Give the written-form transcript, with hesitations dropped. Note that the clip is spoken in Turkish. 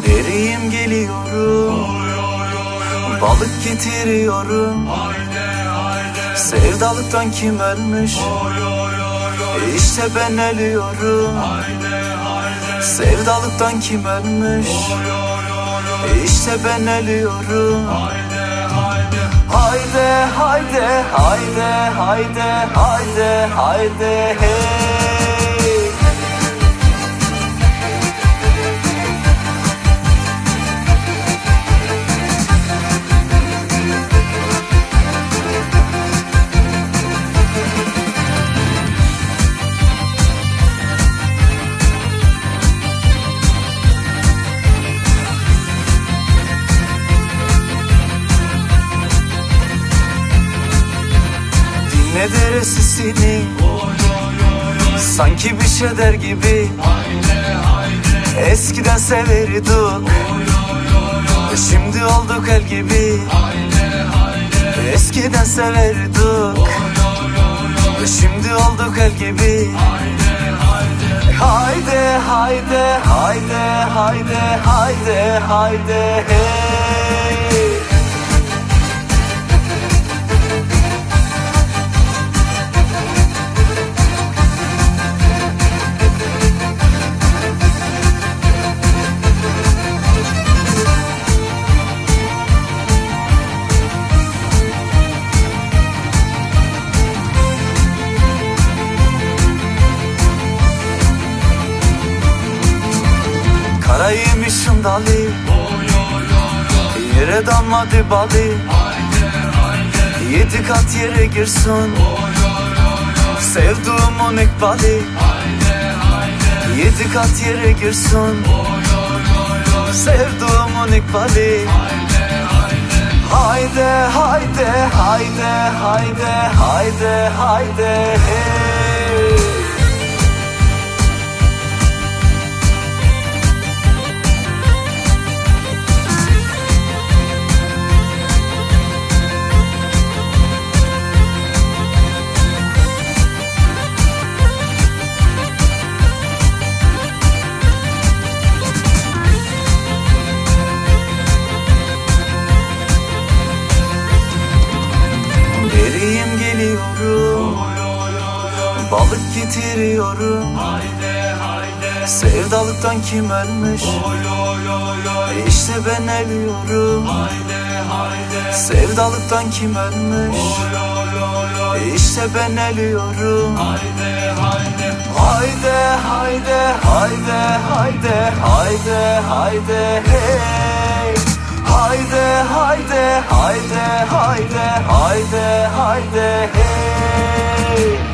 Deriyim geliyorum, balık getiriyorum. Sevdalıktan kim ölmüş? İşte ben ölüyorum. Sevdalıktan kim ölmüş? İşte ben ölüyorum. Haydi haydi haydi haydi haydi haydi hey. Ne deresisini sanki bir şey der gibi. Eskiden severdik, şimdi olduk el gibi. Eskiden severdik, şimdi olduk el gibi. Haydi haydi haydi haydi haydi haydi hey. Kara yemişim dalı, yere damladı balı. 7 kat yere girsin sevduğumun ikbali. 7 kat yere girsin sevduğumun ikbali. Haydi haydi haydi haydi haydi haydi hey. Deriyim geliyorum, balık getiriyorum. Sevdalıktan kim ölmüş? İşte ben ölüyorum. Sevdalıktan kim ölmüş? İşte ben ölüyorum. Haydi haydi haydi haydi haydi haydi hey. Haydi haydi haydi haydi haydi haydi hey.